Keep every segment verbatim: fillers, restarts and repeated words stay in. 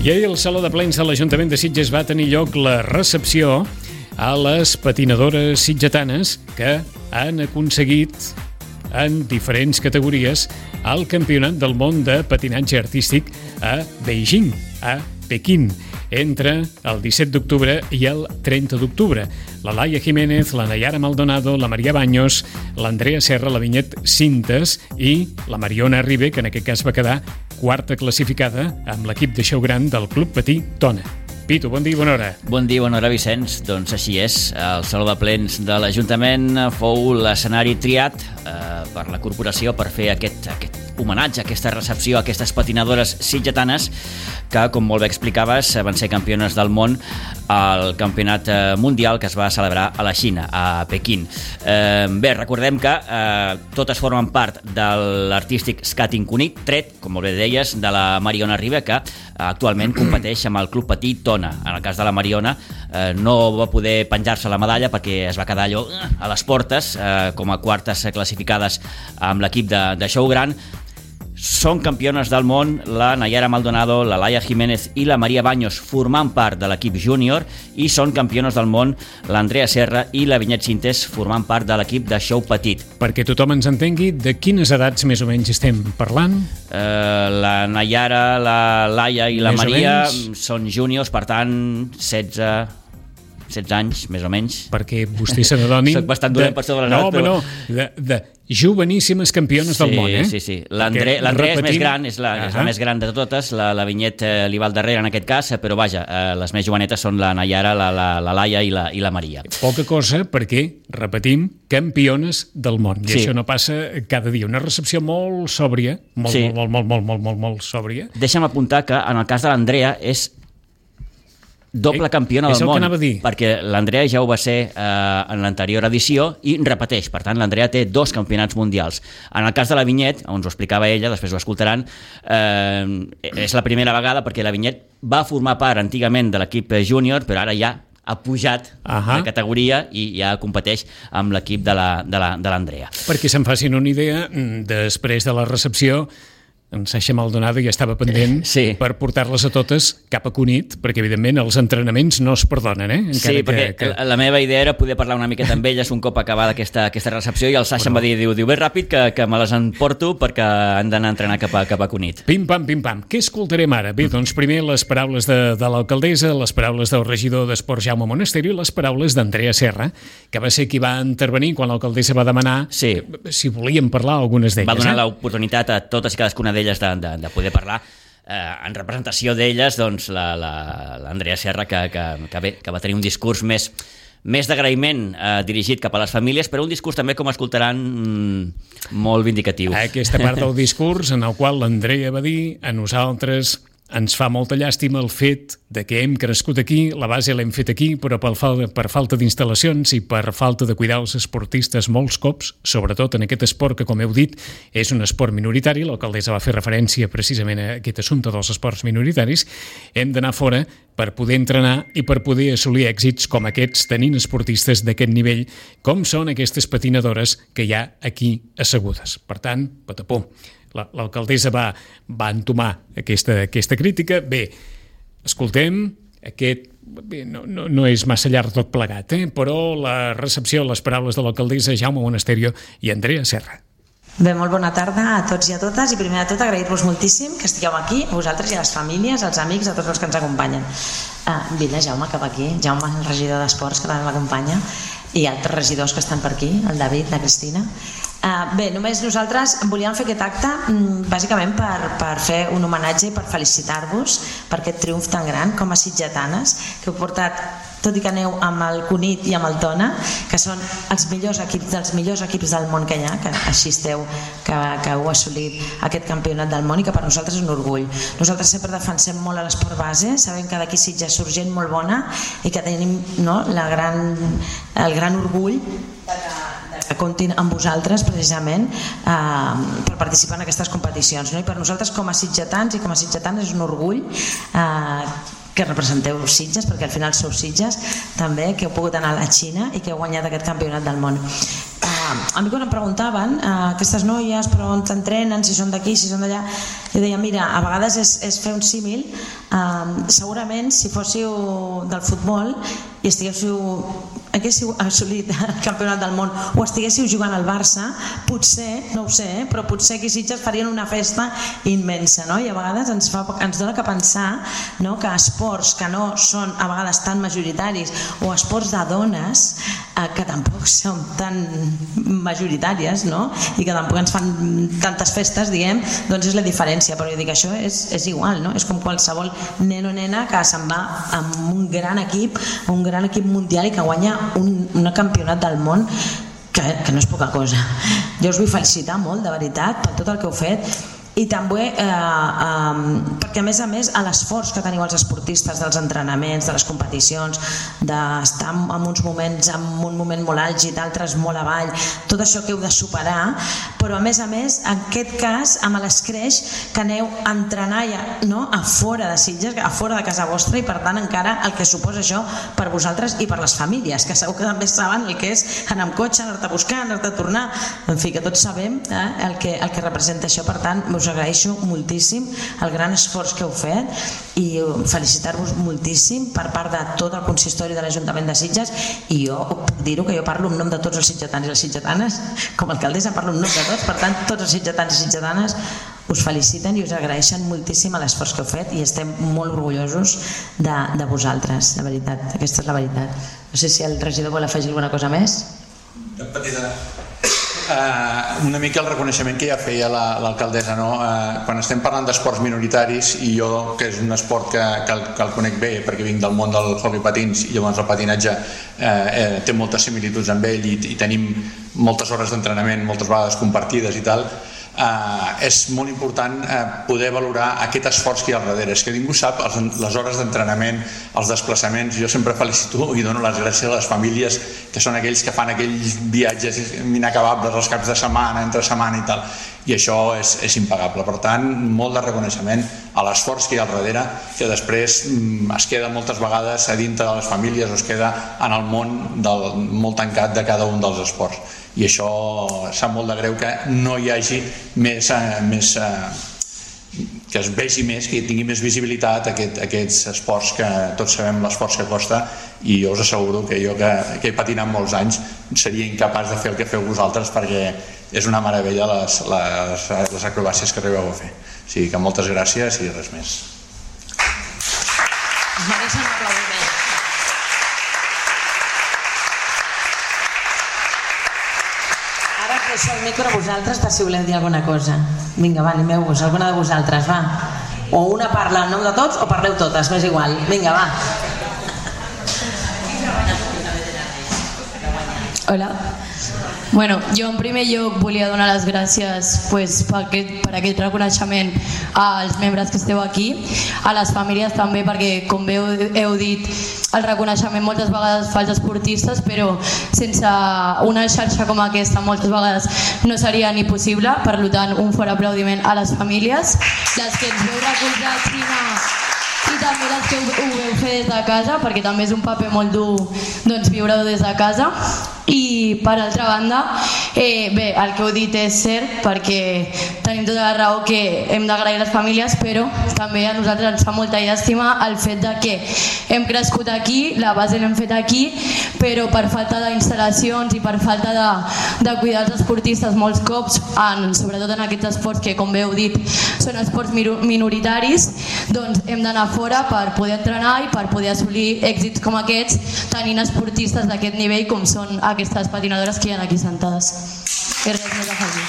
I ahir al Saló de Plens de l'Ajuntament de Sitges va tenir lloc la recepció a les patinadores sitgetanes que han aconseguit en diferents categories el Campionat del Món de Patinatge Artístic a Beijing, a Pequín, entre el disset d'octubre i el trenta d'octubre. La Laia Jiménez, la Nayara Maldonado, la Maria Baños, l'Andrea Serra, la Vinyet Cintes i la Mariona Ribe, que en aquest cas va quedar quarta classificada amb l'equip de xeu gran del Club Patí Tona. Pitu, bon dia i bona hora. Bon dia i bona hora, Vicenç. Doncs així és. El Saló de Plens de l'Ajuntament fou l'escenari triat eh, per la corporació per fer aquest, aquest homenatge, aquesta recepció a aquestes patinadores sitgetanes que, com molt bé explicaves, van ser campiones del món al campionat mundial que es va celebrar a la Xina, a Pequín. Eh, bé, recordem que eh, totes formen part de l'artístic skating cunit, tret, com molt bé deies, de la Mariona Ribe, que actualment competeix amb el Club Patí Tona. En el cas de la Mariona eh, no va poder penjar-se la medalla perquè es va quedar allò a les portes eh, com a quartes classificades amb l'equip de, de xeu gran. Són campiones del món la Nayara Maldonado, la Laia Jiménez i la Maria Baños formant part de l'equip júnior, i són campiones del món l'Andrea Serra i la Vinyet Cintes formant part de l'equip de xeu petit. Perquè tothom ens entengui, de quines edats més o menys estem parlant? Eh, la Nayara, la Laia i la més Maria són júniors, per tant, setze... setze anys, més o menys. Perquè vostè se n'adoni... Soc bastant dolent per sobre les no, edats, però... No, de, de joveníssimes campiones sí, del món, eh? Sí, sí, l'Andrea repetint... és més gran, és la, uh-huh. és la més gran de totes, la, la Vinyet eh, li va al darrere en aquest cas, però vaja, eh, les més jovenetes són la Nayara, la, la, la Laia i la, i la Maria. Poca cosa perquè, repetim, campiones del món, i sí. Això no passa cada dia. Una recepció molt sòbria, molt, sí. molt, molt, molt, molt, molt, molt sòbria. Deixa'm apuntar que en el cas de l'Andrea és doble campiona del món, perquè l'Andrea ja ho va ser eh, en l'anterior edició i repeteix, per tant l'Andrea té dos campionats mundials. En el cas de la Vinyet, on us ho explicava ella, després ho escoltaran, eh, és la primera vegada perquè la Vinyet va formar part antigament de l'equip júnior, però ara ja ha pujat uh-huh. de categoria i ja competeix amb l'equip de l'Andrea. Perquè se'n facin una idea, després de la recepció en Sasha Maldonado ja estava pendent sí. per portar-les a totes cap a Cunit, perquè evidentment els entrenaments no es perdonen, eh? Encara sí, perquè que, que... la meva idea era poder parlar una miqueta amb elles un cop acabada aquesta, aquesta recepció, i el Sasha Però... em va dir, diu, diu bé ràpid que, que me les emporto perquè han d'anar a entrenar cap a, cap a Cunit. Pim-pam, pim-pam. Què escoltarem ara? Bé, doncs primer les paraules de, de l'alcaldessa, les paraules del regidor d'Esport Jaume Monasterio i les paraules d'Andrea Serra, que va ser qui va intervenir quan l'alcaldessa va demanar sí. si volíem parlar algunes d'elles. Va donar eh? l'oportunitat a totes i cadascuna d'elles de, de, de poder parlar eh, en representació d'elles, doncs l'Andrea la, Serra que, que, que, bé, que va tenir un discurs més, més d'agraïment eh, dirigit cap a les famílies, però un discurs també, com escoltaran, mm, molt vindicatiu. Aquesta part del discurs en el qual l'Andrea va dir a nosaltres ens fa molta llàstima el fet de que hem crescut aquí, la base l'hem fet aquí, però per, fal per falta d'instal·lacions i per falta de cuidar els esportistes molts cops, sobretot en aquest esport que, com heu dit, és un esport minoritari, l'alcaldessa va fer referència precisament a aquest assumpte dels esports minoritaris, hem d'anar fora per poder entrenar i per poder assolir èxits com aquests, tenint esportistes d'aquest nivell, com són aquestes patinadores que hi ha aquí assegudes. Per tant, patapó. L'alcaldessa va, va entomar aquesta, aquesta crítica. Bé, escoltem, aquest bé, no, no, no és massa llarg tot plegat, eh? Però la recepció, les paraules de l'alcaldessa Jaume Monasterio i Andrea Serra. Bé, molt bona tarda a tots i a totes, i primer de tot agrair-vos moltíssim que estigueu aquí, vosaltres i a les famílies, als amics, a tots els que ens acompanyen. Ah, vine, Jaume, cap aquí. Jaume, el regidor d'Esports, que també m'acompanya, i altres regidors que estan per aquí, el David, la Cristina. Uh, bé, només nosaltres volíem fer aquest acte um, bàsicament per, per fer un homenatge i per felicitar-vos per aquest triomf tan gran com a sitgetanes, que heu portat, tot i que aneu amb el Cunit i amb el Tona, que són els millors equips dels millors equips del món que hi ha, que així esteu, que, que heu assolit aquest campionat del món, i que per nosaltres és un orgull. Nosaltres sempre defensem molt a l'esport base, sabem que d'aquí Sitges surt gent molt bona i que tenim, no, la gran, el gran orgull que comptin amb vosaltres precisament eh, per participar en aquestes competicions, no? I per nosaltres com a sitgetans i com a sitgetanes és un orgull eh, que representeu Sitges, perquè al final sou Sitges també, que heu pogut anar a la Xina i que heu guanyat aquest campionat del món. Eh, a mi quan em preguntaven aquestes noies, però on t'entrenen, si són d'aquí, si són d'allà, jo deia, mira, a vegades és, és fer un símil. Segurament si fóssiu del futbol i estiguéssiu haguéssiu assolit el campionat del món o estiguéssiu jugant al Barça, potser, no ho sé, però potser aquí Sitges farien una festa immensa, no? I a vegades ens, fa, ens dona que pensar, no?, que esports que no són a vegades tan majoritaris o esports de dones eh, que tampoc són tan majoritàries, no?, i que tampoc ens fan tantes festes, diguem, doncs és la diferència. Però jo dic, això és, és igual, no? És com qualsevol nen o nena que se'n va amb un gran equip, un gran equip mundial i que guanya un, un campionat del món que, que no és poca cosa. Jo us vull felicitar molt, de veritat, per tot el que heu fet. I també eh, eh, perquè a més a més a l'esforç que teniu els esportistes dels entrenaments, de les competicions, d'estar en uns moments en un moment molt àlgid, d'altres molt avall, tot això que heu de superar, però a més a més en aquest cas amb l'escreix que aneu a entrenar ja, no? A fora de Sitges, a fora de casa vostra, i per tant encara el que suposa això per vosaltres i per les famílies, que segur que també saben el que és anar amb cotxe, anar-te a buscar, anar-te a tornar, en fi, que tots sabem eh, el, que, el que representa això. Per tant, us agraeixo moltíssim el gran esforç que heu fet i felicitar-vos moltíssim per part de tot el consistori de l'Ajuntament de Sitges. I jo puc dir-ho, que jo parlo en nom de tots els sitgetans i les sitgetanes, com a alcaldessa parlo en nom de tots, per tant tots els sitgetans i sitgetanes us feliciten i us agraeixen moltíssim l'esforç que heu fet i estem molt orgullosos de, de vosaltres, de veritat, aquesta és la veritat. No sé si el regidor vol afegir alguna cosa més. Una petita... Uh, una mica el reconeixement que ja feia l'alcaldessa, la, no? Uh, quan estem parlant d'esports minoritaris, i jo, que és un esport que, que, el, que el conec bé perquè vinc del món del hockey patins i llavors el patinatge uh, uh, té moltes similituds amb ell i, i tenim moltes hores d'entrenament, moltes vegades compartides i tal, uh, és molt important uh, poder valorar aquest esforç que hi ha al darrere. És que ningú sap els, les hores d'entrenament, els desplaçaments. Jo sempre felicito i dono les gràcies a les famílies que són aquells que fan aquells viatges inacabables els caps de setmana, entre setmana i tal, i això és, és impagable. Per tant, molt de reconeixement a l'esforç que hi ha al darrere, que després es queda moltes vegades a dintre de les famílies o es queda en el món del, molt tancat de cada un dels esports, i això sap molt de greu que no hi hagi més, eh, més eh, que es vegi més, que tingui més visibilitat aquest, aquests esports que tots sabem l'esforç que costa, i jo us asseguro que jo que, que he patinat molts anys seria incapaç de fer el que feu vosaltres, perquè és una meravella les, les, les acrobàcies que arribeu a fer. O sigui que moltes gràcies i res més. Us mereixen un aplaudiment. Ara us deixo el micro a vosaltres per si voleu dir alguna cosa. Vinga, va, animeu-vos, alguna de vosaltres, va. O una parla en nom de tots o parleu totes, m'és igual. Vinga, va. Hola. Bueno, jo en primer lloc volia donar les gràcies pues, per, aquest, per aquest reconeixement als membres que esteu aquí, a les famílies també, perquè com heu, heu dit, el reconeixement moltes vegades fa als esportistes, però sense una xarxa com aquesta moltes vegades no seria ni possible. Per tant, un fort aplaudiment a les famílies, les que ens veu recolzar Xina i també les que ho, ho veu fer des de casa, perquè també és un paper molt dur doncs, viure-ho des de casa. I per altra banda, eh, bé, el que heu dit és cert, perquè tenim tota la raó que hem d'agrair a les famílies, però també a nosaltres ens fa molta llàstima el fet de que hem crescut aquí, la base l'hem fet aquí, però per falta d'instal·lacions i per falta de, de cuidar els esportistes molts cops, en, sobretot en aquests esports que, com bé heu dit, són esports minoritaris, doncs hem d'anar fora per poder entrenar i per poder assolir èxits com aquests, tenint esportistes d'aquest nivell com són aquestes patinadores que hi ha aquí sentades. I res més a afegir.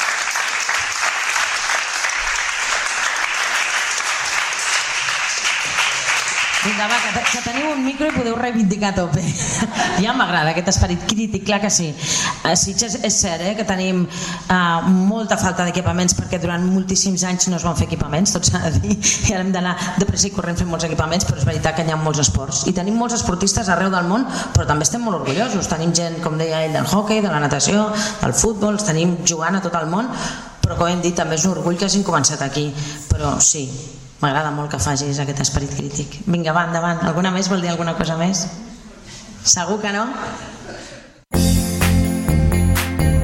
Vinga, va, que, que teniu un micro i podeu reivindicar a tope. Ja m'agrada aquest esperit crític, clar que sí. A Sitges és cert eh, que tenim uh, molta falta d'equipaments, perquè durant moltíssims anys no es van fer equipaments, tot s'ha de dir, i ara hem d'anar de pressa i corrent fent molts equipaments, però és veritat que hi ha molts esports. I tenim molts esportistes arreu del món, però també estem molt orgullosos. Tenim gent, com deia ell, del hockey, de la natació, del futbol, els tenim jugant a tot el món, però com hem dit, també és un orgull que hagin començat aquí. Però sí, m'agrada molt que facis aquest esperit crític. Vinga, va, endavant. Alguna més vol dir alguna cosa més? Segur que no?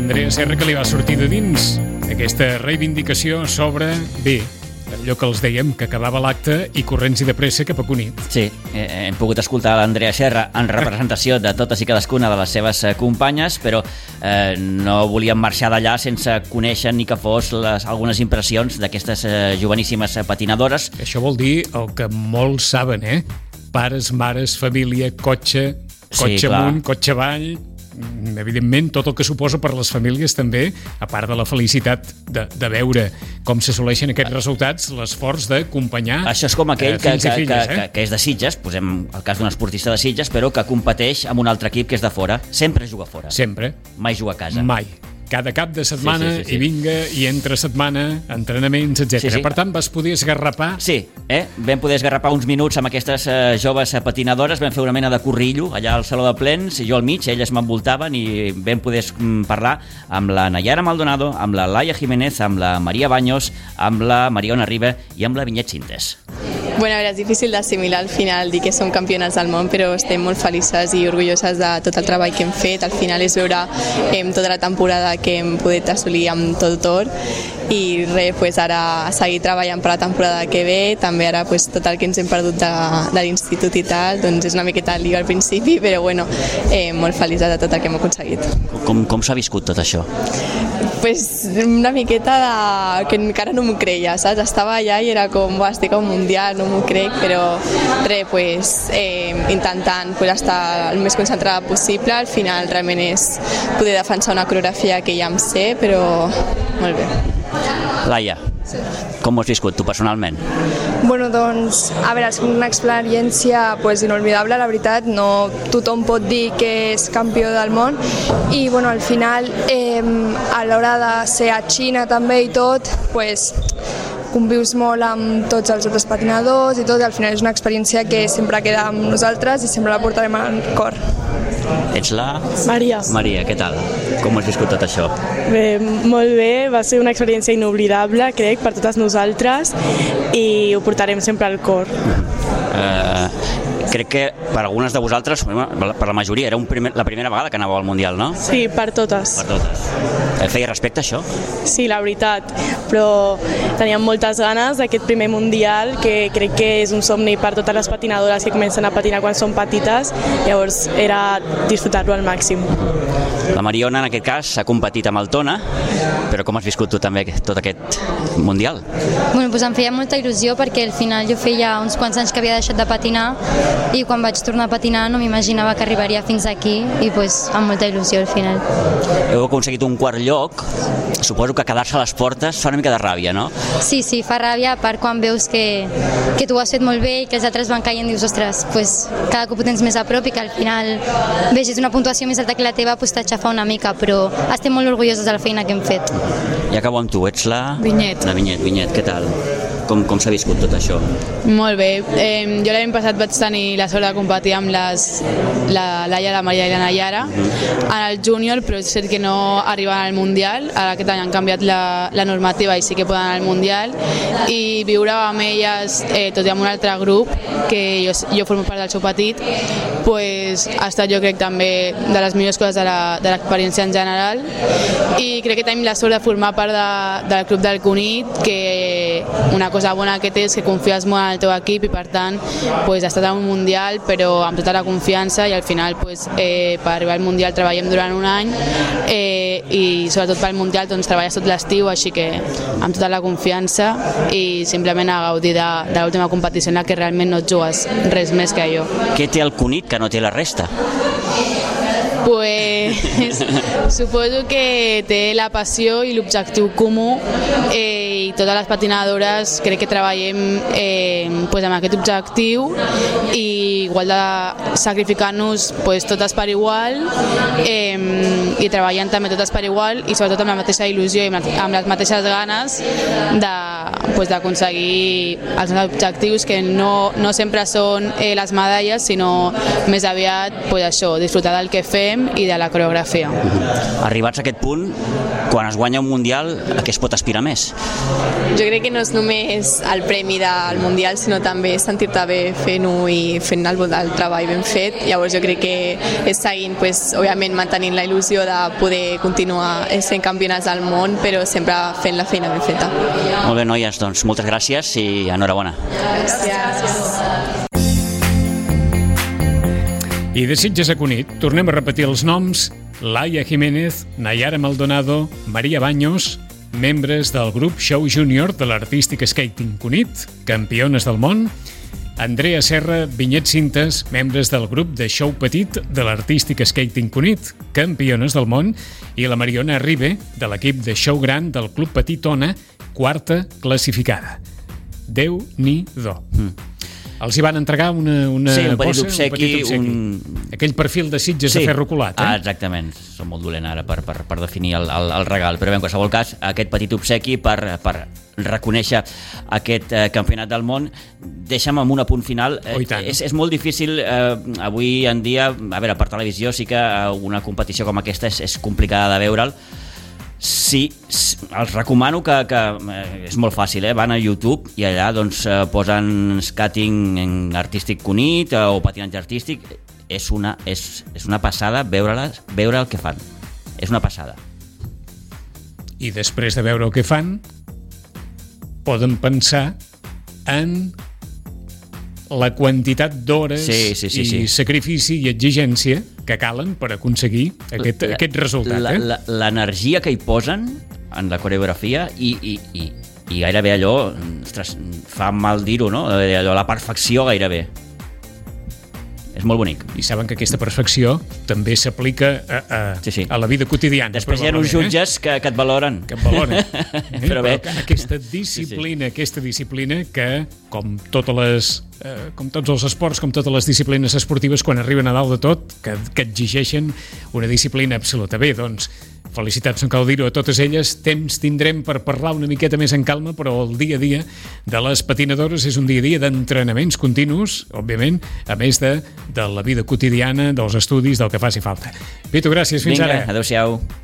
l'Andrea Serra que li va sortir de dins aquesta reivindicació sobre, bé, allò que els dèiem, que acabava l'acte i corrents i de pressa cap a Cunit. Sí, eh, hem pogut escoltar l'Andrea Serra en representació de totes i cadascuna de les seves companyes, però eh, no volíem marxar d'allà sense conèixer ni que fos les, algunes impressions d'aquestes eh, joveníssimes patinadores. Això vol dir el que molts saben, eh? Pares, mares, família, cotxe, cotxe Sí, clar. amunt, cotxe avall, evidentment tot el que suposa per les famílies també, a part de la felicitat de, de veure com s'assoleixen aquests resultats, l'esforç d'acompanyar Això és com aquell eh, que, fills i que, filles, que, eh? que, que és de Sitges, posem el cas d'un esportista de Sitges, però que competeix amb un altre equip que és de fora. Sempre juga fora. Sempre. Mai juga a casa. Mai. Cada cap de setmana Sí, sí, sí, sí. i vinga, i entre setmana, entrenaments, etcètera. Sí, sí. Per tant, vas poder esgarrapar... Sí, eh? vam poder esgarrapar uns minuts amb aquestes eh, joves patinadores, vam fer una mena de corrillo allà al Saló de Plens, jo al mig, elles m'envoltaven i vam poder mm, parlar amb la Nayara Maldonado, amb la Laia Jiménez, amb la Maria Baños, amb la Mariona Riba i amb la Vinyet Cintes. Bueno, a veure, és difícil d'assimilar al final dir que som campionats del món, però estem molt felices i orgulloses de tot el treball que hem fet. Al final és veure eh, tota la temporada que hem pogut assolir amb tot Tor i res, pues ara seguir treballant per la temporada que ve, també ara pues, tot el que ens hem perdut de, de l'institut i tal, doncs és una miqueta lío al principi, però bueno, eh, molt felices de tot el que hem aconseguit. Com, com s'ha viscut tot això? Pues una miqueta de... que encara no m'ho creia, saps? Estava allà i era com, va, estic a un mundial, no m'ho crec, però res, pues, eh, intentant pues, estar el més concentrada possible. Al final realment és poder defensar una coreografia que ja em sé, però molt bé. Laia, com ho has viscut tu personalment? Bueno, doncs, a veure, és una experiència pues, inolvidable, la veritat, no tothom pot dir que és campió del món i bueno, al final, eh, a l'hora de ser a Xina també i tot, pues, convius molt amb tots els altres patinadors i tot, i al final és una experiència que sempre queda amb nosaltres i sempre la portarem al cor. Ets la... Maria. Maria, què tal? Com has viscut tot això? Bé, molt bé, va ser una experiència inoblidable, crec, per totes nosaltres i ho portarem sempre al cor. Eh, crec que per algunes de vosaltres, per la majoria, era un primer, la primera vegada que anàveu al Mundial, no? Sí, per totes. Per totes. Et feia respecte això? Sí, la veritat, però teníem moltes ganes d'aquest primer Mundial, que crec que és un somni per totes les patinadores que comencen a patinar quan són petites, llavors era disfrutar-lo al màxim. La Mariona, en aquest cas, ha competit amb el Tona, però com has viscut tu també tot aquest Mundial? Bueno, doncs em feia molta il·lusió perquè al final jo feia uns quants anys que havia deixat de patinar i quan vaig tornar a patinar no m'imaginava que arribaria fins aquí i doncs amb molta il·lusió al final. Heu aconseguit un quart lloc, suposo que quedar-se a les portes fa una mica de ràbia, no? Sí, sí, fa ràbia, a part quan veus que, que tu ho has fet molt bé i que els altres van caient, dius, ostres, pues, cada cop ho tens més a prop i que al final vegis una puntuació més alta que la teva, pues, t'aixafa una mica, però estem molt orgullosos de la feina que hem fet. I acabo amb tu, ets la... Vinyet. La Vinyet, Vinyet, què tal? Com, com s'ha viscut tot això? Molt bé. Eh, jo l'any passat vaig tenir la sort de competir amb les, la Laia, la Maria i la Nayara en el júnior, però és cert que no arriben al Mundial. Ara aquest any han canviat la, la normativa i sí que poden anar al Mundial. I viure amb elles, eh, tot i amb un altre grup, que jo, jo formo part del seu petit, pues, ha estat jo crec també de les millors coses de l'experiència en general. I crec que tenim la sort de formar part de, del club del Cunit, que una cosa bona que té és que confies molt en el teu equip i per tant pues, has estat a un Mundial però amb tota la confiança i al final pues, eh, per arribar al Mundial treballem durant un any eh, i sobretot pel Mundial doncs, treballes tot l'estiu, així que amb tota la confiança i simplement a gaudir de, de l'última competició en la que realment no et jugues res més que allò. Què té el Cunit que no té la resta? Pues suposo que té la passió i l'objectiu comú eh, i totes les patinadores crec que treballem eh, pues amb aquest objectiu i igual de sacrificar-nos pues, totes per igual eh, i treballant també totes per igual i sobretot amb la mateixa il·lusió i amb les mateixes ganes de, pues, d'aconseguir els nostres objectius que no, no sempre són eh, les medalles sinó més aviat pues, això, disfrutar del que fem i de la coreografia. Arribats a aquest punt, quan es guanya un Mundial, a què es pot aspirar més? Jo crec que no és només el premi del Mundial, sinó també sentir-te bé fent-ho i fent el, el treball ben fet. Llavors jo crec que és seguint, pues, òbviament, mantenint la il·lusió de de poder continuar sent campionats del món, però sempre fent la feina ben feta. Molt bé, noies, doncs moltes gràcies i enhorabona. Gràcies. I de Sitges a Cunit, tornem a repetir els noms: Laia Jiménez, Nayara Maldonado, Maria Baños, membres del grup Show Junior de l'Artístic Skating Cunit, campiones del món; Andrea Serra, Vinyet Cintes, membres del grup de Show Petit de l'Artístic Skating Cunit, campiones del món; i la Mariona Ribe, de l'equip de Show Gran del Club Petit Ona, quarta classificada. Déu-n'hi-do. Mm. Els hi van entregar una, una sí, un petit bossa, obsequi, un petit obsequi. Un... Aquell perfil de Sitges sí. de ferro colat, eh? Ah, exactament. Som molt dolent ara per, per, per definir el, el, el regal, però bé, en qualsevol cas, aquest petit obsequi per, per reconèixer aquest eh, campionat del món. Deixa'm amb un apunt final. Oh, és, és molt difícil eh, avui en dia, a veure, per televisió sí que una competició com aquesta és, és complicada de veure'l. Sí, els recomano que, que eh, és molt fàcil, eh? Van a YouTube i allà doncs, eh, posen skating artístic Cunit eh, o patinatge artístic. És una, és, és una passada veure-les, veure el que fan. És una passada. I després de veure el que fan, poden pensar en la quantitat d'hores sí, sí, sí, i sí. sacrifici i exigència que calen per aconseguir aquest, la, aquest resultat. La, eh? la, l'energia que hi posen en la coreografia i, i, i, i gairebé allò, ostres, fa mal dir-ho, no? Allò, la perfecció gairebé. És molt bonic. I saben que aquesta perfecció també s'aplica a, a, sí, sí. a la vida quotidiana. Després hi ha uns jutges eh? que, que et valoren. Que et valoren. Eh? Però bé. Però aquesta disciplina, sí, sí. aquesta disciplina que, com totes les, eh, com tots els esports, com totes les disciplines esportives, quan arriben a dalt de tot, que, que exigeixen una disciplina absoluta. Bé, doncs, felicitats, no cal dir-ho, a totes elles. Temps tindrem per parlar una miqueta més en calma, però el dia a dia de les patinadores és un dia a dia d'entrenaments continus, òbviament, a més de, de la vida quotidiana, dels estudis, del que faci falta. Pitu, gràcies, fins Vinga, ara. adeu-siau.